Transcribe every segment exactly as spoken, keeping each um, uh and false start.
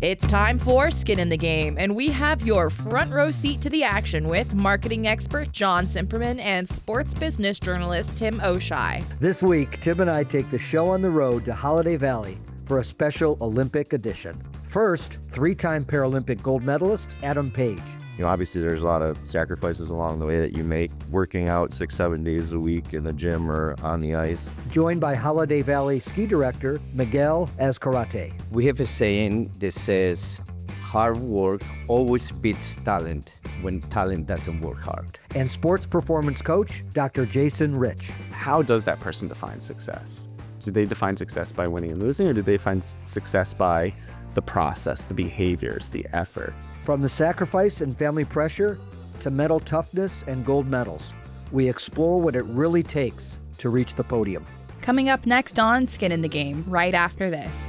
It's time for Skin in the Game, and we have your front row seat to the action with marketing expert John Simperman and sports business journalist Tim O'Shea. This week, Tim and I take the show on the road to Holiday Valley for a special Olympic edition. First, three-time Paralympic gold medalist Adam Page. You know, obviously there's a lot of sacrifices along the way that you make, working out six, seven days a week in the gym or on the ice. Joined by Holiday Valley ski director Miguel Azcarate. We have a saying that says, hard work always beats talent when talent doesn't work hard. And sports performance coach Doctor Jason Rich. How does that person define success? Do they define success by winning and losing, or do they find success by the process, the behaviors, the effort? From the sacrifice and family pressure to mental toughness and gold medals, we explore what it really takes to reach the podium. Coming up next on Skin in the Game, right after this.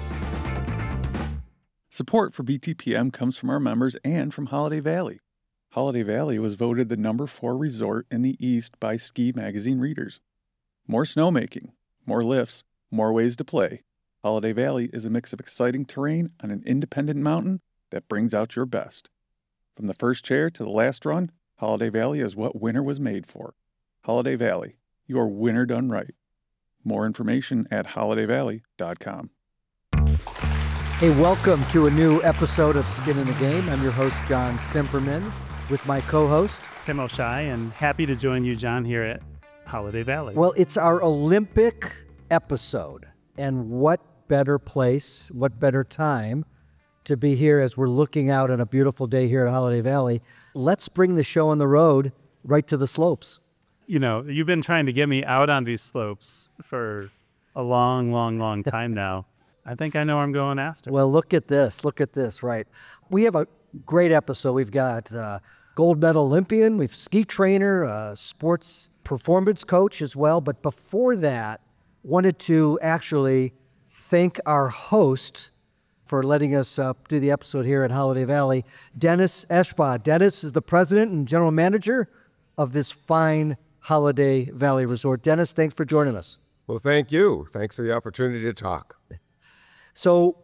Support for B T P M comes from our members and from Holiday Valley. Holiday Valley was voted the number four resort in the East by Ski Magazine readers. More snowmaking, more lifts, more ways to play. Holiday Valley is a mix of exciting terrain on an independent mountain that brings out your best. From the first chair to the last run, Holiday Valley is what winter was made for. Holiday Valley, your winter done right. More information at holiday valley dot com. Hey, welcome to a new episode of Skin in the Game. I'm your host, John Simperman, with my co-host, Tim O'Shea, and happy to join you, John, here at Holiday Valley. Well, it's our Olympic episode, and what better place, what better time to be here as we're looking out on a beautiful day here at Holiday Valley. Let's bring the show on the road right to the slopes. You know, you've been trying to get me out on these slopes for a long, long, long time now. I think I know where I'm going after. Well, look at this. Look at this, right? We have a great episode. We've got uh, gold medal Olympian, we've ski trainer, uh, sports performance coach as well. But before that, wanted to actually thank our host for letting us uh, do the episode here at Holiday Valley, Dennis Eschba. Dennis is the president and general manager of this fine Holiday Valley Resort. Dennis, thanks for joining us. Well, thank you. Thanks for the opportunity to talk. So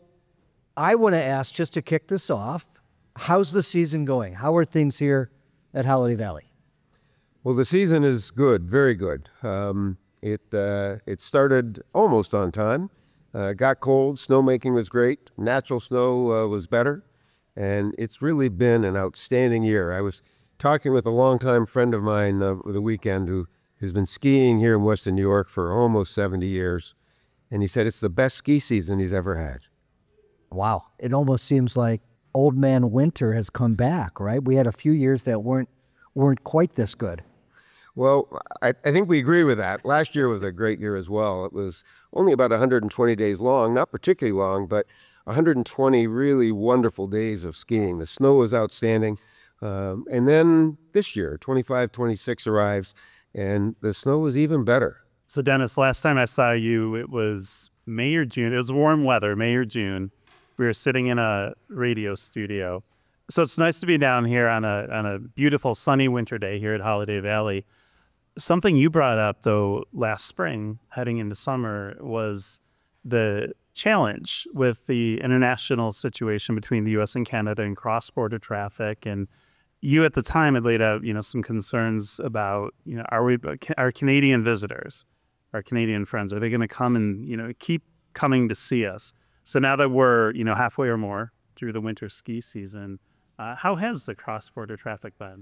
I want to ask, just to kick this off, how's the season going? How are things here at Holiday Valley? Well, the season is good, very good. Um, it, uh, it started almost on time. Uh, got cold, snowmaking was great, natural snow uh, was better, and it's really been an outstanding year. I was talking with a longtime friend of mine uh, over the weekend who has been skiing here in Western New York for almost seventy years, and he said it's the best ski season he's ever had. Wow. It almost seems like old man winter has come back, right? We had a few years that weren't weren't quite this good. Well, I, I think we agree with that. Last year was a great year as well. It was only about one hundred twenty days long, not particularly long, but one hundred twenty really wonderful days of skiing. The snow was outstanding. Um, and then this year, twenty-five, twenty-six arrives, and the snow was even better. So, Dennis, last time I saw you, it was May or June. It was warm weather, May or June. We were sitting in a radio studio. So it's nice to be down here on a on a beautiful sunny winter day here at Holiday Valley. Something you brought up, though, last spring, heading into summer, was the challenge with the international situation between the U S and Canada and cross-border traffic. And you at the time had laid out, you know, some concerns about, you know, are we, our Canadian visitors, our Canadian friends, are they going to come and, you know, keep coming to see us? So now that we're, you know, halfway or more through the winter ski season, uh, how has the cross-border traffic been?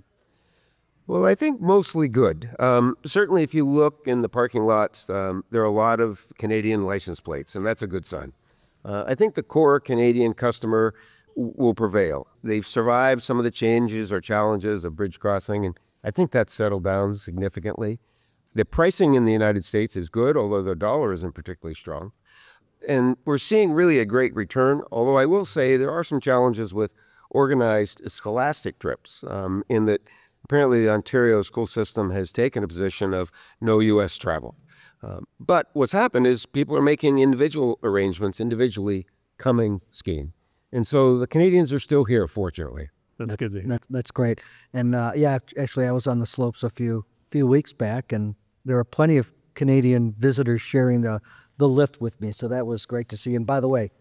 Well, I think mostly good. Um, certainly, if you look in the parking lots, um, there are a lot of Canadian license plates, and that's a good sign. Uh, I think the core Canadian customer w- will prevail. They've survived some of the changes or challenges of bridge crossing, and I think that's settled down significantly. The pricing in the United States is good, although the dollar isn't particularly strong. And we're seeing really a great return, although I will say there are some challenges with organized scholastic trips um, in that apparently the Ontario school system has taken a position of no U S travel. Um, but what's happened is people are making individual arrangements, individually coming skiing. And so the Canadians are still here, fortunately. That's, That's good to hear. That's, that's great. And uh, yeah, actually, I was on the slopes a few few weeks back, and there were plenty of Canadian visitors sharing the, the lift with me. So that was great to see. And by the way,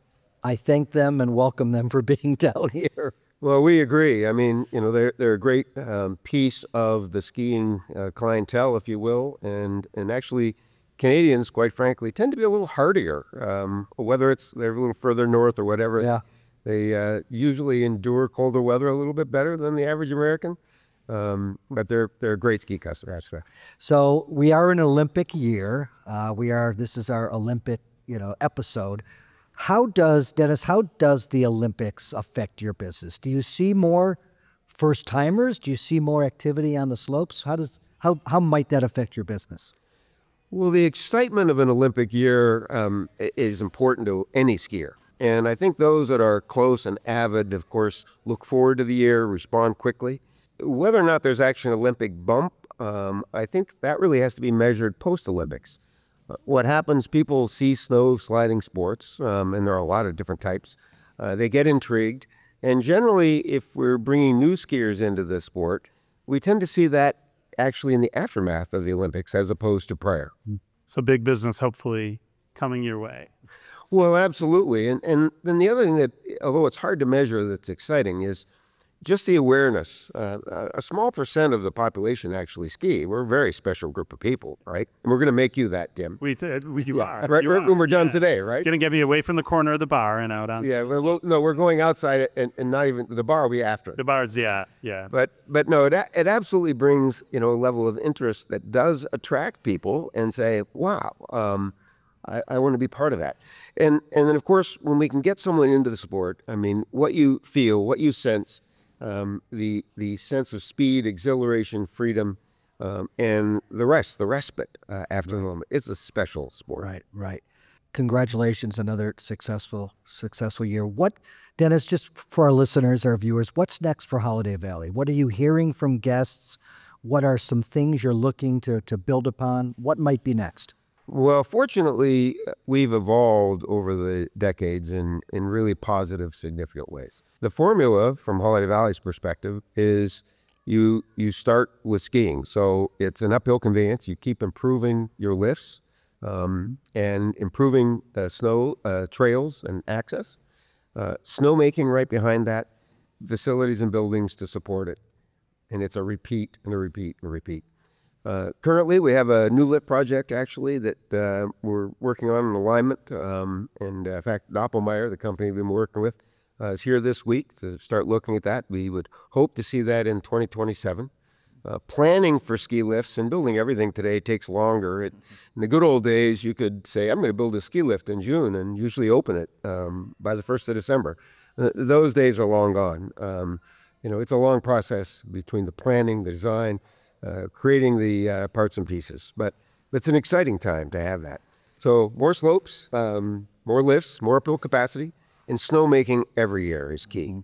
I thank them and welcome them for being down here. Well, we agree. I mean, you know, they're they're a great um, piece of the skiing uh, clientele, if you will, and and actually, Canadians, quite frankly, tend to be a little hardier. Um, whether it's they're a little further north or whatever, Yeah. they uh, usually endure colder weather a little bit better than the average American. Um, but they're they're a great ski customers. So we are an Olympic year. Uh, we are. This is our Olympic, you know, episode. How does Dennis? How does the Olympics affect your business? Do you see more first timers? Do you see more activity on the slopes? How does how how might that affect your business? Well, the excitement of an Olympic year um, i- is important to any skier. And I think those that are close and avid, of course, look forward to the year, respond quickly. Whether or not there's actually an Olympic bump, um, I think that really has to be measured post-Olympics. Uh, what happens, people see snow sliding sports, um, and there are a lot of different types. Uh, they get intrigued. And generally, if we're bringing new skiers into the sport, we tend to see that actually in the aftermath of the Olympics as opposed to prior. So big business, hopefully, coming your way. Well, absolutely. And and then the other thing that, although it's hard to measure, that's exciting is just the awareness. Uh, a small percent of the population actually ski. We're a very special group of people, right? And we're going to make you that, Tim. We, t- we you are. Right, You right are. when we're done Yeah. today, right? Gonna get me away from the corner of the bar and out on Yeah, well, well, no, we're going outside and, and not even, the bar will be after it. the bars. Yeah, yeah. But but no, it a- it absolutely brings, you know, a level of interest that does attract people and say, wow, um, I, I want to be part of that. And and then of course, when we can get someone into the sport, I mean, what you feel, what you sense, um, the the sense of speed, exhilaration, freedom, um, and the rest, the respite uh, after the moment. It's a special sport. Right, right. Congratulations, another successful, successful year. What, Dennis, just for our listeners, our viewers, what's next for Holiday Valley? What are you hearing from guests? What are some things you're looking to, to build upon? What might be next? Well, fortunately, we've evolved over the decades in, in really positive, significant ways. The formula from Holiday Valley's perspective is you you start with skiing. So it's an uphill conveyance. You keep improving your lifts um, and improving the snow uh, trails and access. Uh, snowmaking right behind that, facilities and buildings to support it. And it's a repeat and a repeat and a repeat. Uh, currently, we have a new lit project, actually, that uh, we're working on in alignment. Um, and uh, in fact, Doppelmayr, the company we've been working with, uh, is here this week to start looking at that. We would hope to see that in twenty twenty-seven. Uh, planning for ski lifts and building everything today takes longer. It, in the good old days, you could say, I'm going to build a ski lift in June and usually open it um, by the first of December. Uh, those days are long gone. Um, you know, it's a long process between the planning, the design, Uh, creating the uh, parts and pieces, but it's an exciting time to have that. So more slopes, um, more lifts, more uphill capacity, and snowmaking every year is key.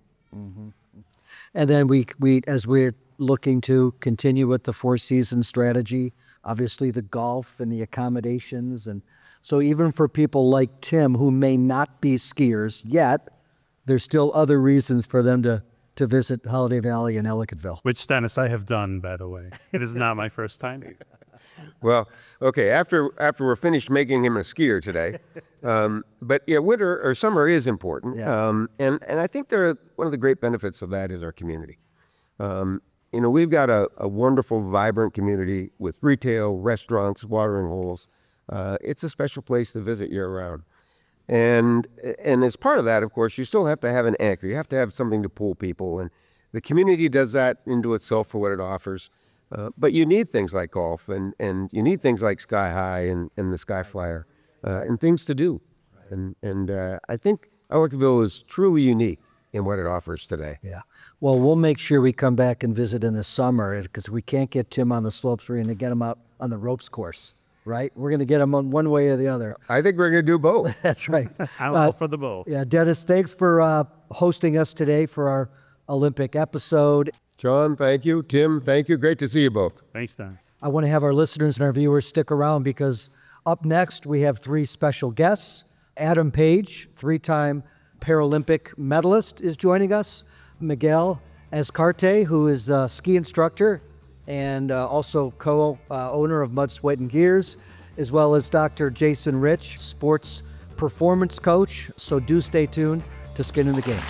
And then we, we as we're looking to continue with the four season strategy, obviously the golf and the accommodations. And so even for people like Tim who may not be skiers yet, there's still other reasons for them to to visit Holiday Valley and Ellicottville. Which, Dennis, I have done, by the way. It is not my first time. Well, okay, after after we're finished making him a skier today, um, but yeah, winter or summer is important. Yeah. Um, and, and I think there are, one of the great benefits of that is our community. Um, you know, we've got a, a wonderful, vibrant community with retail, restaurants, watering holes. Uh, it's a special place to visit year-round. And and as part of that, of course, you still have to have an anchor. You have to have something to pull people. And the community does that into itself for what it offers. Uh, but you need things like golf, and, and you need things like Sky High and, and the Sky Flyer, uh, and things to do. And, and uh, I think Ellicottville is truly unique in what it offers today. Yeah. Well, we'll make sure we come back and visit in the summer because we can't get Tim on the slopes. We're going to get him out on the ropes course, right? We're going to get him on one way or the other. I think we're going to do both. That's right. I'm Uh, all for the both. Yeah, Dennis, thanks for uh, hosting us today for our Olympic episode. John, thank you. Tim, thank you. Great to see you both. Thanks, Don. I want to have our listeners and our viewers stick around because up next we have three special guests. Adam Page, three-time Paralympic medalist, is joining us. Miguel Azcarte, who is a ski instructor and uh, also co-owner of Mud, Sweat, and Gears, as well as Doctor Jason Rich, sports performance coach, so do stay tuned to Skin in the Game.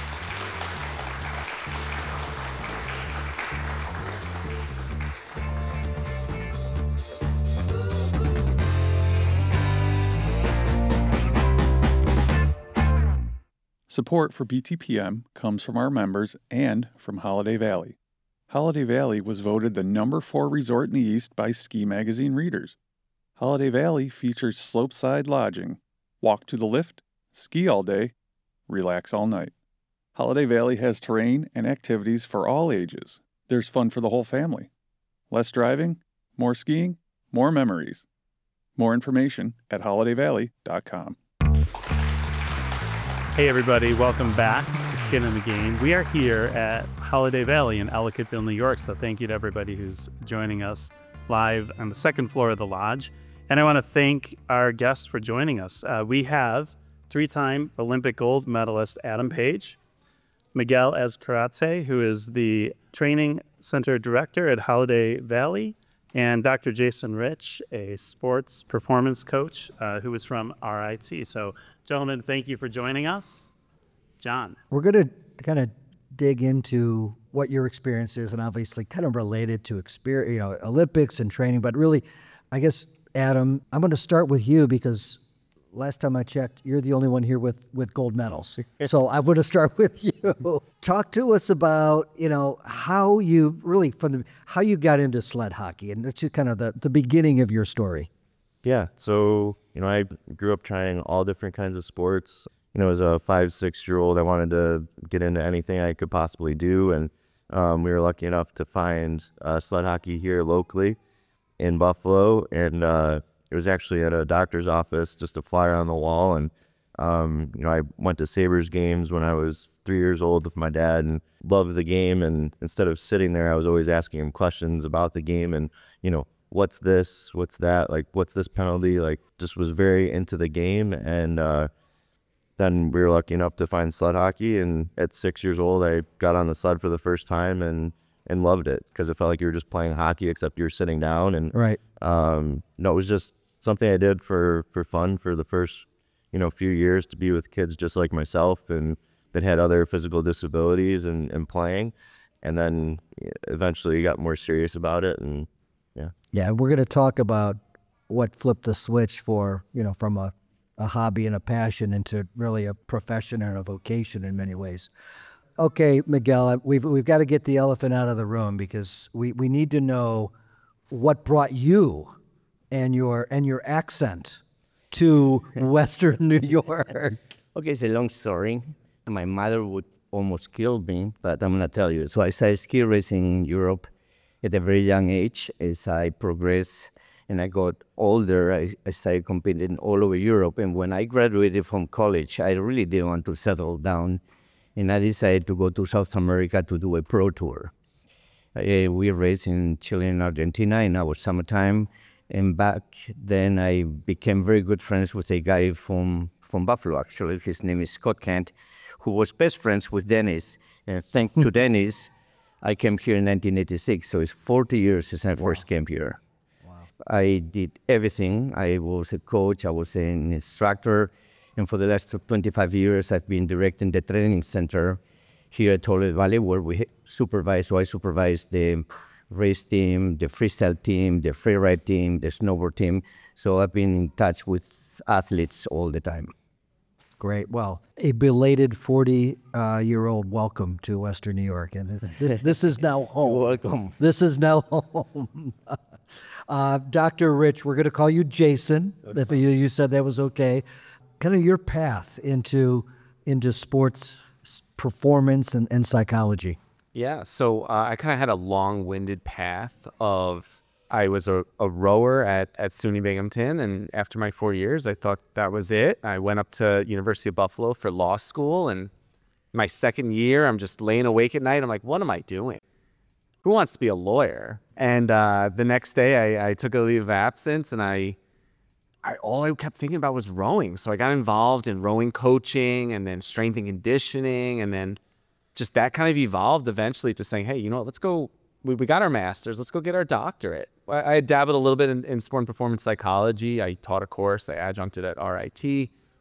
Support for B T P M comes from our members and from Holiday Valley. Holiday Valley was voted the number four resort in the East by Ski Magazine readers. Holiday Valley features slopeside lodging, walk to the lift, ski all day, relax all night. Holiday Valley has terrain and activities for all ages. There's fun for the whole family. Less driving, more skiing, more memories. More information at holiday valley dot com. Hey everybody, welcome back to Skin in the Game. We are here at Holiday Valley in Ellicottville, New York, so thank you to everybody who's joining us live on the second floor of the lodge. And I want to thank our guests for joining us. Uh, we have three-time Olympic gold medalist Adam Page, Miguel Ezcarate, who is the Training Center Director at Holiday Valley, and Doctor Jason Rich, a sports performance coach uh, who is from R I T. So, gentlemen, thank you for joining us. John. We're going to kind of dig into what your experience is, and obviously kind of related to experience, you know, Olympics and training. But really, I guess, Adam, I'm going to start with you because last time I checked, you're the only one here with, with gold medals. So I want to start with you. Talk to us about, you know, how you really, from the, how you got into sled hockey, and it's just kind of the, the beginning of your story. Yeah, so, you know, I grew up trying all different kinds of sports. You know, as a five, six-year-old, I wanted to get into anything I could possibly do, and um, we were lucky enough to find uh, sled hockey here locally in Buffalo, and uh, it was actually at a doctor's office, just a flyer on the wall, and, um, you know, I went to Sabres games when I was three years old with my dad and loved the game, and instead of sitting there, I was always asking him questions about the game and, you know, what's this, what's that, like, what's this penalty, like, just was very into the game, and uh, then we were lucky enough to find sled hockey, and at six years old, I got on the sled for the first time and and loved it because it felt like you were just playing hockey except you were sitting down, and Right. um, no, it was just something I did for, for fun for the first, you know, few years to be with kids just like myself and that had other physical disabilities and, and playing, and then eventually got more serious about it, and yeah. Yeah, we're going to talk about what flipped the switch for, you know, from a, a hobby and a passion into really a profession and a vocation in many ways. Okay, Miguel, we've we've got to get the elephant out of the room because we, we need to know what brought you and your and your accent to Western New York. Okay, it's a long story. My mother would almost kill me, but I'm going to tell you. So I started ski racing in Europe at a very young age. As I progressed and I got older, I, I started competing all over Europe. And when I graduated from college, I really didn't want to settle down. And I decided to go to South America to do a pro tour. Uh, we raced in Chile and Argentina in our summertime. And back then, I became very good friends with a guy from, from Buffalo, actually. His name is Scott Kent, who was best friends with Dennis. And thanks to Dennis, I came here in nineteen eighty-six. So it's forty years since I first came here. Wow. I did everything. I was a coach. I was an instructor. And for the last twenty-five years, I've been directing the training center here at Holiday Valley, where we supervise, so I supervise the race team, the freestyle team, the freeride team, the snowboard team. So I've been in touch with athletes all the time. Great. Well, a belated forty-year-old welcome to Western New York. And this, this, this is now home. Welcome. This is now home. uh, Doctor Rich, we're going to call you Jason. If you, you said that was okay. Kind of your path into into sports performance and, and psychology. Yeah, so uh, I kind of had a long-winded path of, I was a, a rower at, at SUNY Binghamton, and after my four years, I thought that was it. I went up to University of Buffalo for law school, and my second year, I'm just laying awake at night. I'm like, what am I doing? Who wants to be a lawyer? And uh, the next day, I, I took a leave of absence, and I I, all I kept thinking about was rowing. So I got involved in rowing coaching and then strength and conditioning. And then just that kind of evolved eventually to saying, hey, you know what, let's go, we, we got our master's, let's go get our doctorate. I, I dabbled a little bit in, in sport and performance psychology. I taught a course, I adjuncted at R I T,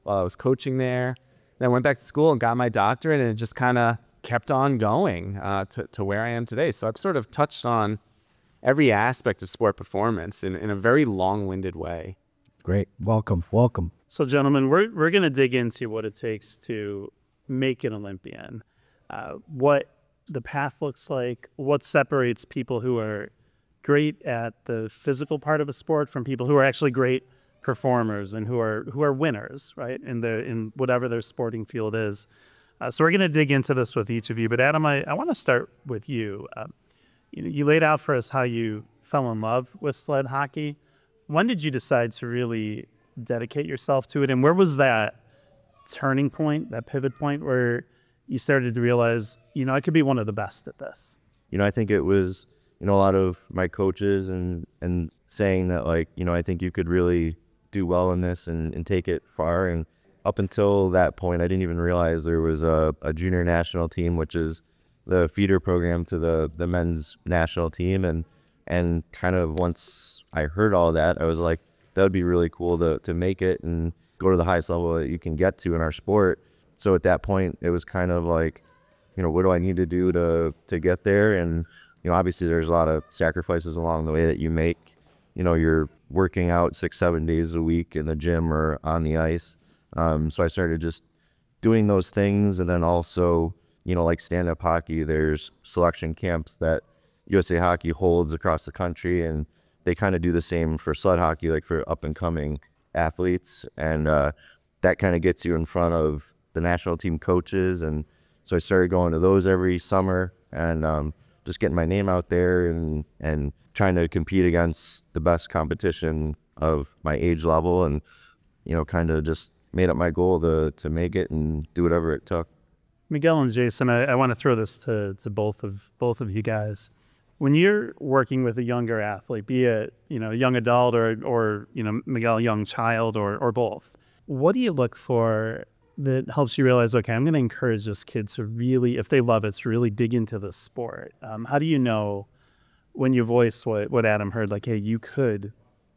while I was coaching there. Then I went back to school and got my doctorate, and it just kind of kept on going uh, to, to where I am today. So I've sort of touched on every aspect of sport performance in, in a very long-winded way. Great. Welcome. Welcome. So, gentlemen, we're we're going to dig into what it takes to make an Olympian, uh, what the path looks like, what separates people who are great at the physical part of a sport from people who are actually great performers and who are who are winners, right, in the in whatever their sporting field is. Uh, so we're going to dig into this with each of you. But Adam, I, I want to start with you. Um, you know, you laid out for us how you fell in love with sled hockey. When did you decide to really dedicate yourself to it, and where was that turning point, that pivot point, where you started to realize, you know, I could be one of the best at this? You know, I think it was, you know, a lot of my coaches and, and saying that, like, you know, I think you could really do well in this and, and take it far. And up until that point, I didn't even realize there was a, a junior national team, which is the feeder program to the, the men's national team. And, and kind of once I heard all that, I was like, that would be really cool to, to make it and go to the highest level that you can get to in our sport. So at that point, it was kind of like, you know, what do I need to do to, to get there? And, you know, obviously there's a lot of sacrifices along the way that you make. You know, you're working out six, seven days a week in the gym or on the ice. Um, so I started just doing those things. And then also, you know, like stand-up hockey, there's selection camps that U S A Hockey holds across the country, and they kind of do the same for sled hockey, like for up-and-coming athletes. And uh, that kind of gets you in front of the national team coaches. And so I started going to those every summer and um, just getting my name out there and, and trying to compete against the best competition of my age level, and, you know, kind of just made up my goal to to make it and do whatever it took. Miguel and Jason, I, I want to throw this to, to both of both of you guys. When you're working with a younger athlete, be it, you know, young adult or or you know, Miguel, young child, or or both, what do you look for that helps you realize, okay, I'm going to encourage this kid to really, if they love it, to really dig into the sport? Um, how do you know when you voice what what Adam heard, like, hey, you could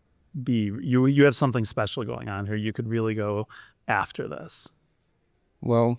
be, you you have something special going on here, you could really go after this? Well,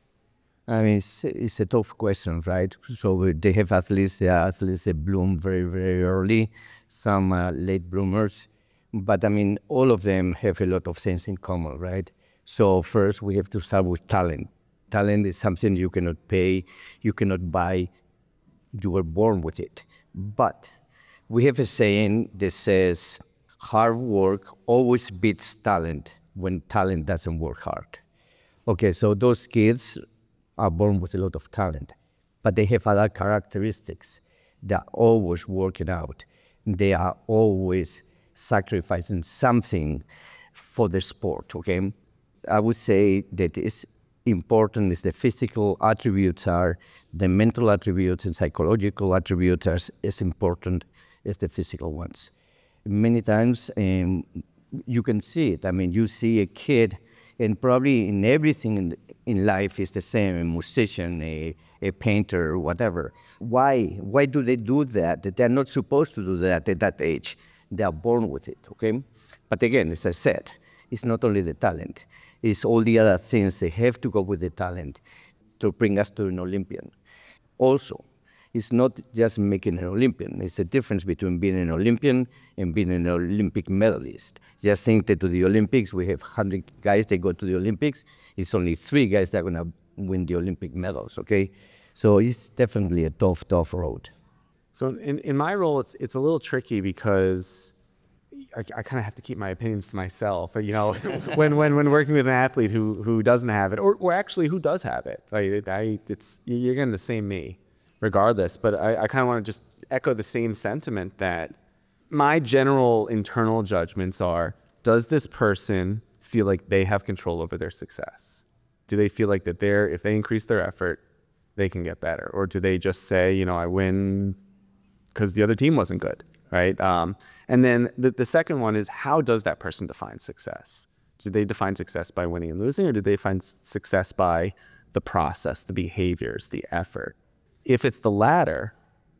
I mean, it's, it's a tough question, right? So they have athletes, there are athletes that bloom very, very early, some uh, late bloomers. But I mean, all of them have a lot of things in common, right? So first we have to start with talent. Talent is something you cannot pay, you cannot buy, you were born with it. But we have a saying that says, hard work always beats talent when talent doesn't work hard. Okay, so those kids are born with a lot of talent, but they have other characteristics. They're always working out. They are always sacrificing something for the sport, okay? I would say that it's important is the physical attributes are, the mental attributes and psychological attributes are as important as the physical ones. Many times um, you can see it. I mean, you see a kid, and probably in everything in, in life is the same, a musician, a, a painter, whatever. Why? Why do they do that? That they're not supposed to do that at that age. They are born with it, okay? But again, as I said, it's not only the talent. It's all the other things that have to go with the talent to bring us to an Olympian. Also, it's not just making an Olympian. It's the difference between being an Olympian and being an Olympic medalist. Just think that to the Olympics, we have one hundred guys that go to the Olympics. It's only three guys that are going to win the Olympic medals, okay? So it's definitely a tough, tough road. So in, in my role, it's it's a little tricky because I, I kind of have to keep my opinions to myself. You know, when when when working with an athlete who who doesn't have it, or or actually who does have it, like I, it's you're going to same me, regardless. But I, I kind of want to just echo the same sentiment that my general internal judgments are: does this person feel like they have control over their success? Do they feel like that they're if they increase their effort, they can get better, or do they just say, you know, I win because the other team wasn't good, right? Um, and then the, the second one is, how does that person define success? Do they define success by winning and losing, or do they find success by the process, the behaviors, the effort? If it's the latter,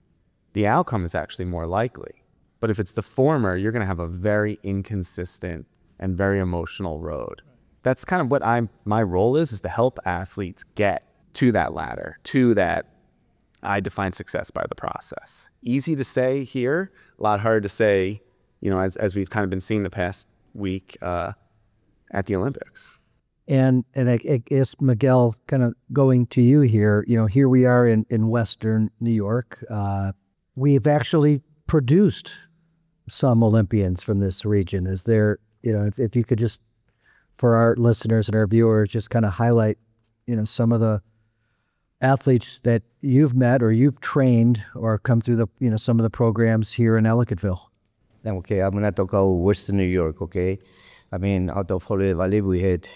the outcome is actually more likely. But if it's the former, you're going to have a very inconsistent and very emotional road. that's kind of what I'm my role is is to help athletes get to that ladder, to that I define success by the process. Easy to say here, a lot harder to say, you know, as as we've kind of been seeing the past week uh, at the Olympics. And and I, I guess, Miguel, kind of going to you here, you know, here we are in, in Western New York. Uh, we've actually produced some Olympians from this region. Is there, you know, if, if you could just, for our listeners and our viewers, just kind of highlight, you know, some of the athletes that you've met or you've trained or come through the, you know, some of the programs here in Ellicottville. Okay, I'm going to talk about Western New York, okay? I mean, out of Holiday Valley, we had,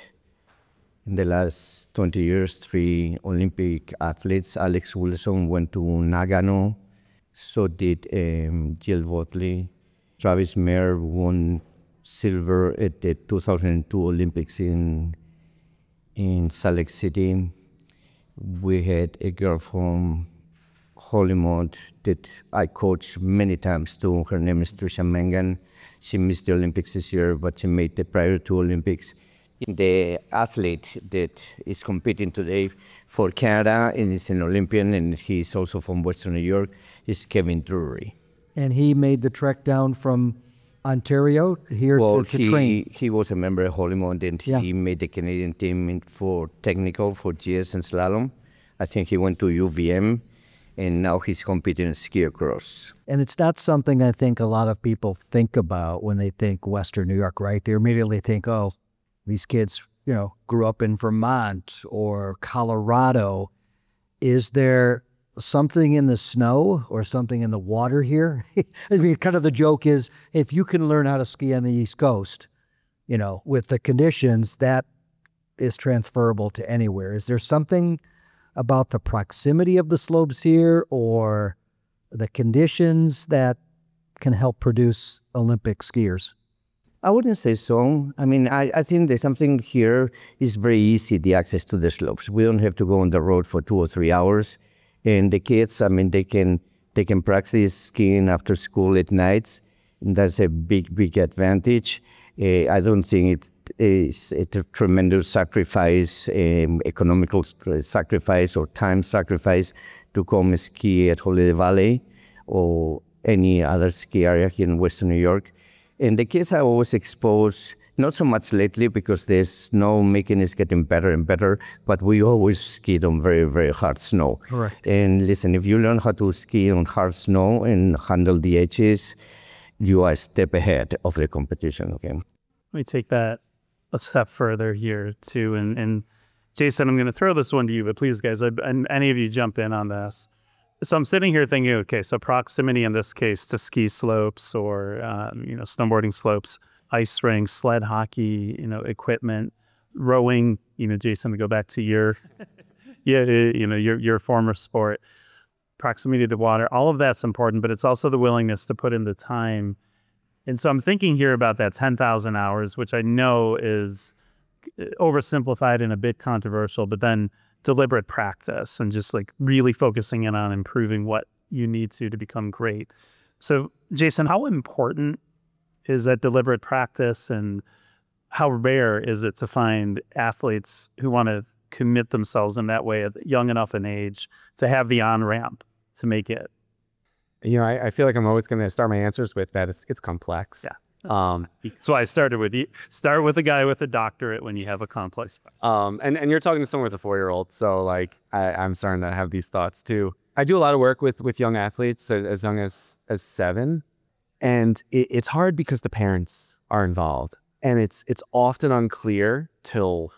in the last twenty years, three Olympic athletes. Alex Wilson went to Nagano. So did um, Jill Botley. Travis Mayer won silver at the two thousand two Olympics in in Salt Lake City. We had a girl from Hollywood that I coached many times too. Her name is Trisha Mangan. She missed the Olympics this year, but she made the prior two Olympics. The athlete that is competing today for Canada and is an Olympian, and he's also from Western New York, is Kevin Drury. And he made the trek down from Ontario here well, to, to he, train. he was a member of Hollywood, and Yeah. he made the Canadian team in- for technical, for G S and slalom. I think he went to U V M, and now he's competing in ski across. And it's not something I think a lot of people think about when they think Western New York, right? They immediately think, oh, these kids, you know, grew up in Vermont or Colorado. Is there something in the snow or something in the water here? I mean, kind of the joke is, if you can learn how to ski on the East Coast, you know, with the conditions, that is transferable to anywhere. Is there something about the proximity of the slopes here or the conditions that can help produce Olympic skiers? I wouldn't say so. I mean, I, I think there's something here is very easy, the access to the slopes. We don't have to go on the road for two or three hours. And the kids, I mean, they can they can practice skiing after school at nights. And that's a big, big advantage. Uh, I don't think it is a tremendous sacrifice, um, economical sacrifice or time sacrifice to come ski at Holiday Valley or any other ski area here in Western New York. And the kids are always exposed, not so much lately because the snow making is getting better and better, but we always skied on very, very hard snow. Correct. And listen, if you learn how to ski on hard snow and handle the edges, you are a step ahead of the competition, okay? Let me take that a step further here too. And, and Jason, I'm going to throw this one to you, but please guys, I, and any of you jump in on this. So I'm sitting here thinking, okay, so proximity in this case to ski slopes or, um, you know, snowboarding slopes, ice rinks, sled hockey, you know, equipment, rowing, you know, Jason, to go back to your, yeah, you know, your, your former sport, proximity to water, all of that's important, but it's also the willingness to put in the time. And so I'm thinking here about that ten thousand hours, which I know is oversimplified and a bit controversial, but then deliberate practice and just like really focusing in on improving what you need to to become great. So Jason, how important is that deliberate practice, and how rare is it to find athletes who want to commit themselves in that way at young enough an age to have the on-ramp to make it? You know, I, I feel like I'm always going to start my answers with that. It's, it's complex. Yeah. Um, That's why I started with you. Start with a guy with a doctorate when you have a complex. Um, and, and you're talking to someone with a four-year-old, so like I, I'm starting to have these thoughts too. I do a lot of work with with young athletes as, as young as as seven, and it, it's hard because the parents are involved, and it's it's often unclear till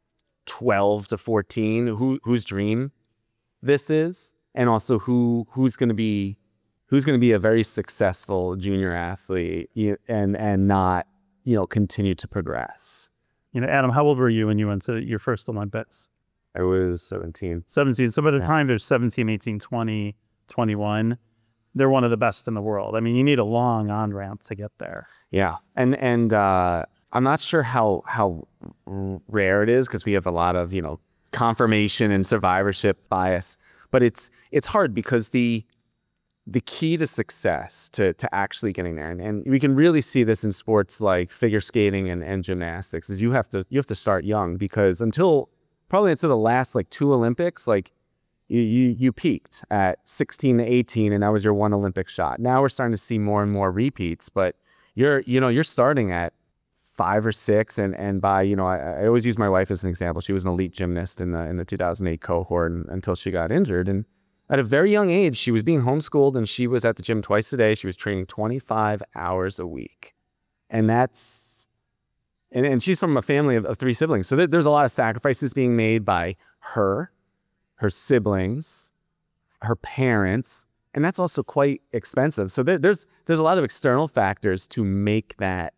twelve to fourteen who whose dream this is, and also who who's going to be who's going to be a very successful junior athlete and and not, you know, continue to progress. You know, Adam, how old were you when you went to your first Olympics? I was seventeen. seventeen. So by the Yeah. time there's seventeen, eighteen, twenty, twenty-one, they're one of the best in the world. I mean, you need a long on-ramp to get there. Yeah. And and uh, I'm not sure how how rare it is because we have a lot of, you know, confirmation and survivorship bias. But it's it's hard because the the key to success to to actually getting there, and, and we can really see this in sports like figure skating and, and gymnastics, is you have to you have to start young, because until probably until the last like two Olympics, like you you, you peaked at sixteen to eighteen, and that was your one Olympic shot. Now we're starting to see more and more repeats, but you're you know you're starting at five or six, and and by you know I, I always use my wife as an example. She was an elite gymnast in the in the two thousand eight cohort, and, until she got injured, and at a very young age, she was being homeschooled, and she was at the gym twice a day. She was training twenty-five hours a week. And that's, and, and she's from a family of, of three siblings. So there, there's a lot of sacrifices being made by her, her siblings, her parents, and that's also quite expensive. So there, there's, there's a lot of external factors to make that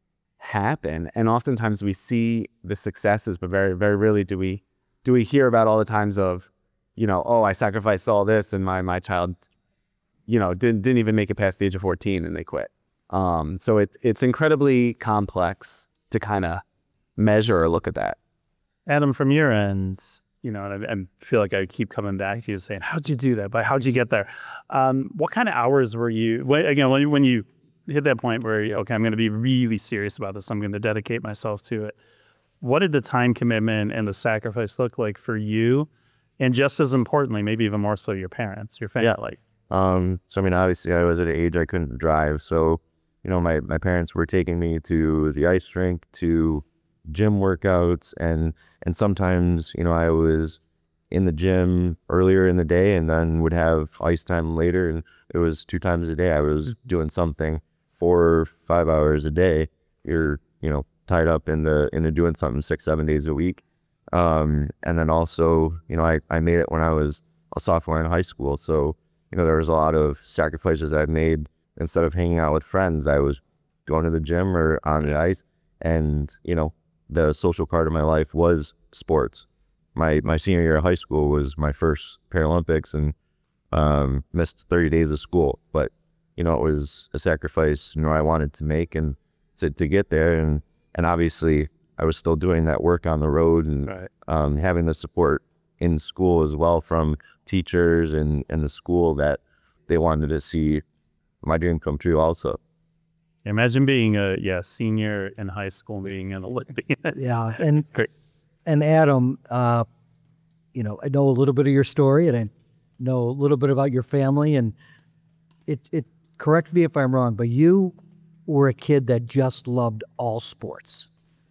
happen. And oftentimes we see the successes, but very, very rarely do we, do we hear about all the times of, you know, oh, I sacrificed all this, and my my child, you know, didn't didn't even make it past the age of fourteen, and they quit. Um, so it's it's incredibly complex to kind of measure or look at that. Adam, from your end, you know, and I, I feel like I keep coming back to you saying, how'd you do that? But how'd you get there? Um, what kind of hours were you, when, again, when, when you hit that point where, okay, I'm going to be really serious about this, I'm going to dedicate myself to it. What did the time commitment and the sacrifice look like for you? And just as importantly, maybe even more so, your parents, your family. Yeah. Um, so, I mean, obviously, I was at an age I couldn't drive. So, you know, my, my parents were taking me to the ice rink, to gym workouts. And, and sometimes, you know, I was in the gym earlier in the day and then would have ice time later. And it was two times a day. I was doing something four or five hours a day. You're, you know, tied up in the, into doing something six, seven days a week. Um, and then also, you know, I, I made it when I was a sophomore in high school. So, you know, there was a lot of sacrifices I made. Instead of hanging out with friends, I was going to the gym or on the ice. And, you know, the social part of my life was sports. My, my senior year of high school was my first Paralympics, and, um, missed thirty days of school. But, you know, it was a sacrifice, you know, I wanted to make, and to, to get there. And, and obviously, I was still doing that work on the road, and Right. um, having the support in school as well from teachers and, and the school, that they wanted to see my dream come true also. Imagine being a yeah senior in high school, being an Olympian. Yeah, and Great. and Adam, uh, you know, I know a little bit of your story, and I know a little bit about your family, and it it correct me if I'm wrong, but you were a kid that just loved all sports,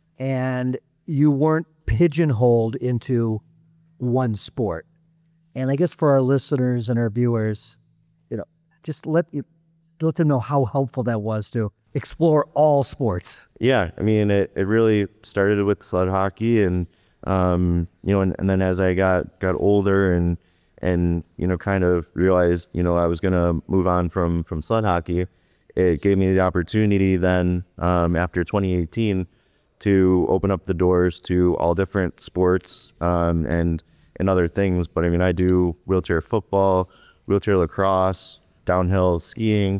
and you weren't pigeonholed into one sport. And I guess for our listeners and our viewers, you know, just let you let them know how helpful that was to explore all sports. Yeah, I mean, it, it really started with sled hockey, and um, you know, and, and then as I got got older and and you know, kind of realized, you know, I was gonna move on from from sled hockey, it gave me the opportunity then, um, after twenty eighteen, to open up the doors to all different sports, um, and and other things. But I mean, I do wheelchair football, wheelchair lacrosse, downhill skiing,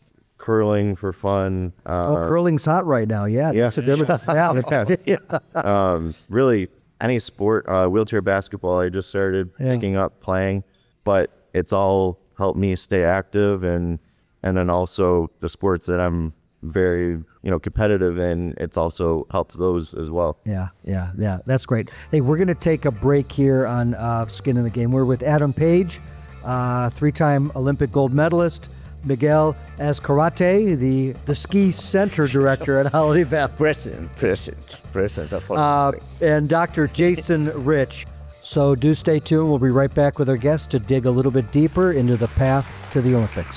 curling for fun. Uh, Oh, curling's hot right now. Yeah, yeah. that's a difference. Yeah. Yeah. um, really any sport, uh, wheelchair basketball, I just started Yeah. picking up playing, but it's all helped me stay active, and, and then also the sports that I'm very, you know, competitive in, it's also helped those as well. Yeah, yeah, yeah. That's great. Hey, we're going to take a break here on uh, Skin in the Game. We're with Adam Page, uh, three-time Olympic gold medalist, Miguel Azcarate, the, the ski center director at Holiday Valley, President, president, president of uh, and Doctor Jason Rich. So do stay tuned. We'll be right back with our guest to dig a little bit deeper into the path to the Olympics.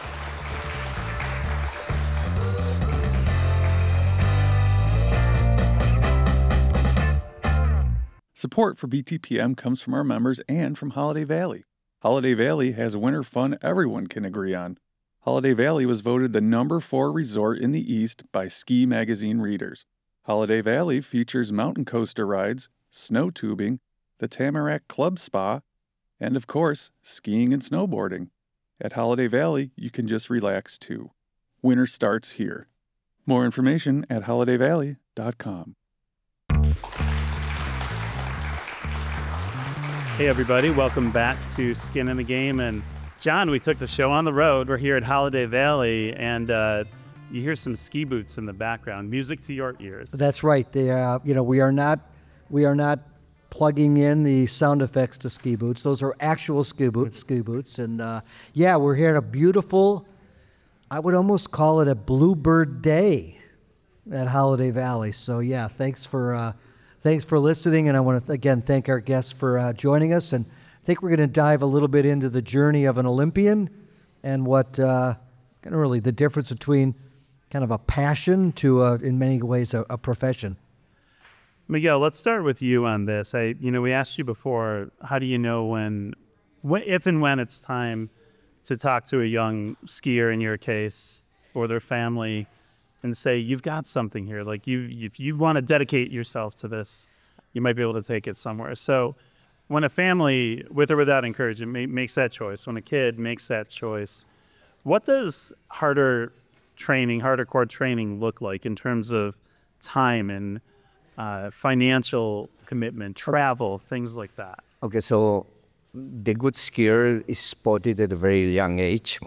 Support for B T P M comes from our members and from Holiday Valley. Holiday Valley has winter fun everyone can agree on. Holiday Valley was voted the number four resort in the East by Ski Magazine readers. Holiday Valley features mountain coaster rides, snow tubing, the Tamarack Club Spa, and of course, skiing and snowboarding. At Holiday Valley, you can just relax too. Winter starts here. More information at holiday valley dot com. Hey everybody, welcome back to Skin in the Game. And John, we took the show on the road. We're here at Holiday Valley, and uh, you hear some ski boots in the background. Music to your ears. That's right. They, uh, you know, we are not, we are not plugging in the sound effects to ski boots. Those are actual ski boots. Ski boots, and uh, yeah, we're here at a beautiful. I would almost call it a bluebird day at Holiday Valley. So yeah, thanks for, uh, thanks for listening, and I want to again thank our guests for uh, joining us. And I think we're going to dive a little bit into the journey of an Olympian and what uh, kind of really the difference between kind of a passion to, a, in many ways, a, a profession. Miguel, let's start with you on this. I, you know, we asked you before, how do you know when, when, if and when it's time to talk to a young skier, in your case, or their family, and say, you've got something here. Like, you, if you want to dedicate yourself to this, you might be able to take it somewhere. So when a family, with or without encouragement, ma- makes that choice, when a kid makes that choice, what does harder training, harder core training look like in terms of time and uh, financial commitment, travel, things like that? Okay, so the good skier is spotted at a very young age.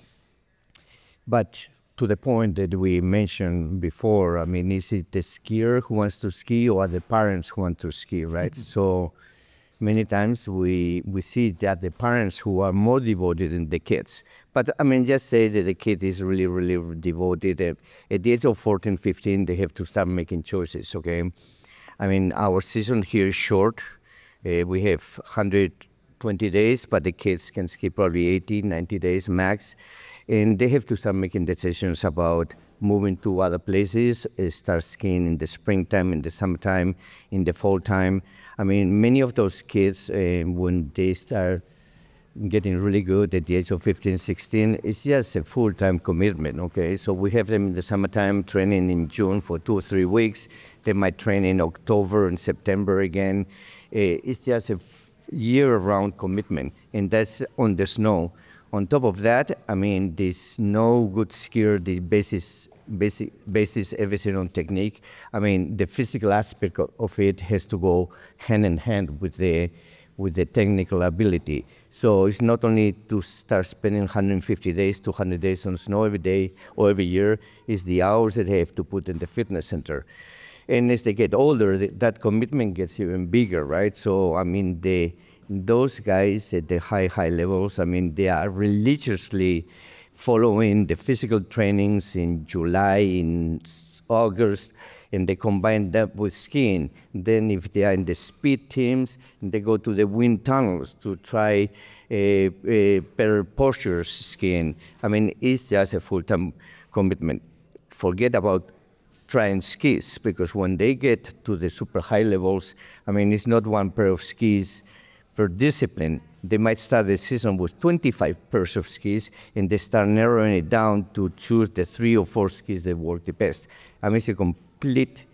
But to the point that we mentioned before, I mean, is it the skier who wants to ski or the parents who want to ski, right? Mm-hmm. So many times we we see that the parents who are more devoted than the kids. But I mean, just say that the kid is really, really devoted. At, at the age of fourteen, fifteen, they have to start making choices, okay? I mean, our season here is short. Uh, we have one hundred twenty days, but the kids can ski probably eighty, ninety days max. And they have to start making decisions about moving to other places, uh, start skiing in the springtime, in the summertime, in the fall time. I mean, many of those kids, uh, when they start getting really good at the age of fifteen, sixteen, it's just a full-time commitment, okay? So we have them in the summertime training in June for two or three weeks. They might train in October and September again. Uh, it's just a f- year-round commitment, and that's on the snow. On top of that, I mean, there's no good skier, the basis, basic, basis everything on technique. I mean, the physical aspect of it has to go hand in hand with the with the technical ability. So it's not only to start spending one hundred fifty days, two hundred days on snow every day or every year, it's the hours that they have to put in the fitness center. And as they get older, that commitment gets even bigger, right? So, I mean, the those guys at the high, high levels, I mean, they are religiously following the physical trainings in July, in August, and they combine that with skiing. Then if they are in the speed teams, they go to the wind tunnels to try a, a better posture skiing. I mean, it's just a full-time commitment. Forget about trying skis, because when they get to the super high levels, I mean, it's not one pair of skis per discipline. They might start the season with twenty-five pairs of skis, and they start narrowing it down to choose the three or four skis that work the best. I mean, it's a complete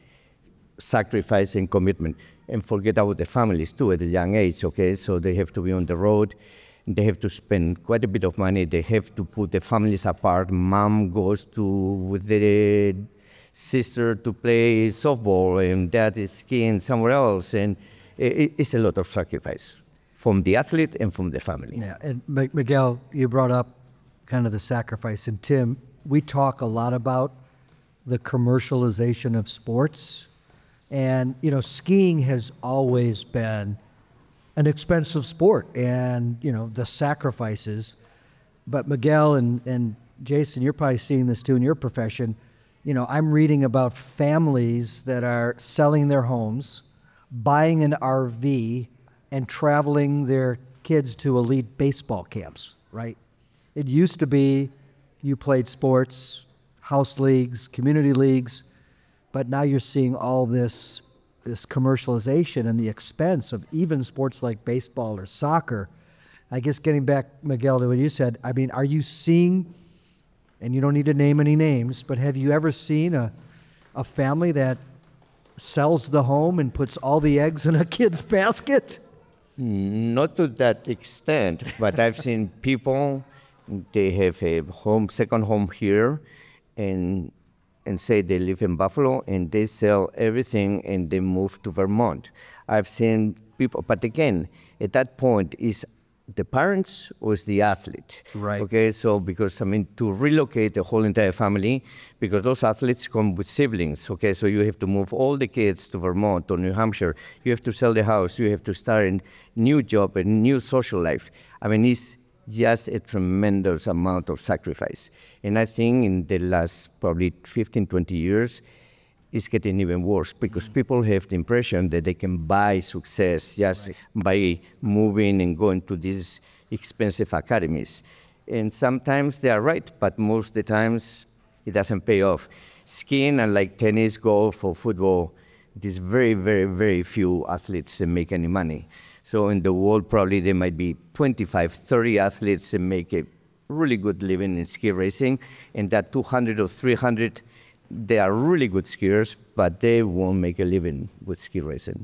sacrifice and commitment. And forget about the families too at a young age, okay? So they have to be on the road. They have to spend quite a bit of money. They have to put the families apart. Mom goes to with the sister to play softball, and dad is skiing somewhere else. And it, it's a lot of sacrifice from the athlete and from the family. Yeah, and M- Miguel, you brought up kind of the sacrifice. And Tim, we talk a lot about the commercialization of sports. And, you know, skiing has always been an expensive sport, and, you know, the sacrifices. But Miguel and, and Jason, you're probably seeing this too in your profession. You know, I'm reading about families that are selling their homes, buying an R V, and traveling their kids to elite baseball camps, right? It used to be you played sports, house leagues, community leagues, but now you're seeing all this this commercialization and the expense of even sports like baseball or soccer. I guess getting back, Miguel, to what you said, I mean, are you seeing, and you don't need to name any names, but have you ever seen a a family that sells the home and puts all the eggs in a kid's basket? Not to that extent, but I've seen people, they have a home, second home here, and and say they live in Buffalo, and they sell everything and they move to Vermont. I've seen people, but again, at that point, is the parents or it's the athlete. Right. Okay, so because I mean to relocate the whole entire family, because those athletes come with siblings. Okay, so you have to move all the kids to Vermont or New Hampshire. You have to sell the house. You have to start a new job, a new social life. I mean, it's just a tremendous amount of sacrifice. And I think in the last probably fifteen, twenty years, it's getting even worse because people have the impression that they can buy success just right. by moving and going to these expensive academies. And sometimes they are right, but most of the times it doesn't pay off. Skiing, unlike tennis, golf, or football, there's very, very, very few athletes that make any money. So in the world, probably there might be twenty-five, thirty athletes that make a really good living in ski racing, and that two hundred or three hundred, they are really good skiers, but they won't make a living with ski racing.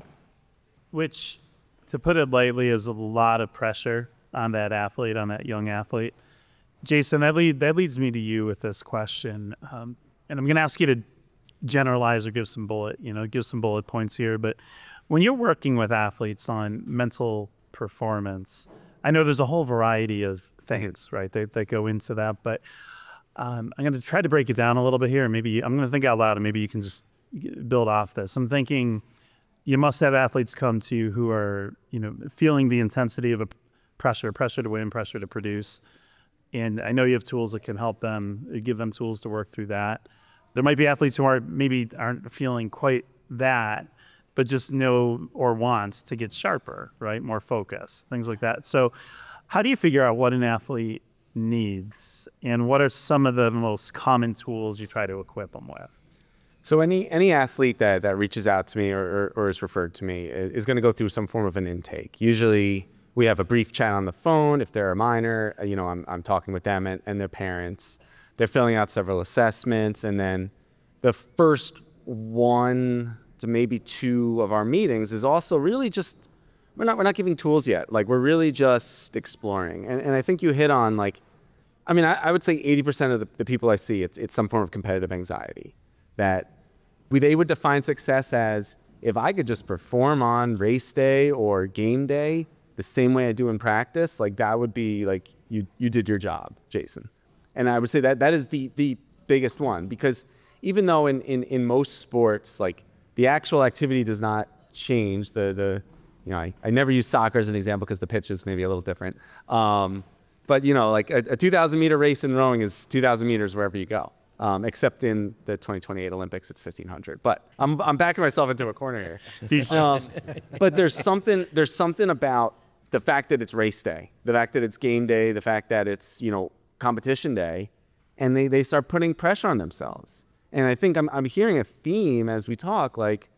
Which, to put it lightly, is a lot of pressure on that athlete, on that young athlete. Jason, that, lead, that leads me to you with this question. Um, and I'm going to ask you to generalize or give some bullet, you know, give some bullet points here. But when you're working with athletes on mental performance, I know there's a whole variety of things, right, that, that go into that. But um, I'm going to try to break it down a little bit here. Maybe I'm going to think out loud and maybe you can just build off this. I'm thinking you must have athletes come to you who are, you know, feeling the intensity of a pressure, pressure to win, pressure to produce. And I know you have tools that can help them, give them tools to work through that. There might be athletes who are maybe aren't feeling quite that, but just know or want to get sharper, right? More focus, things like that. So how do you figure out what an athlete needs and what are some of the most common tools you try to equip them with? So any any athlete that, that reaches out to me or, or, or is referred to me is going to go through some form of an intake. Usually we have a brief chat on the phone. If they're a minor, you know, I'm, I'm talking with them and, and their parents. They're filling out several assessments. And then the first one to maybe two of our meetings is also really just, we're not, we're not giving tools yet. Like we're really just exploring. And, and I think you hit on like, I mean, I, I would say eighty percent of the, the people I see, it's, it's some form of competitive anxiety that we, they would define success as if I could just perform on race day or game day the same way I do in practice, like that would be like, you you did your job, Jason. And I would say that that is the the biggest one, because even though in, in, in most sports, like the actual activity does not change, the, the you know, I, I never use soccer as an example because the pitch is maybe a little different. Um, but you know, like a, a two thousand meter race in rowing is two thousand meters wherever you go. Um, except in the twenty twenty-eight Olympics, it's fifteen hundred. But I'm I'm backing myself into a corner here. um, but there's something there's something about the fact that it's race day, the fact that it's game day, the fact that it's, you know, competition day, and they, they start putting pressure on themselves. And I think I'm I'm hearing a theme as we talk, like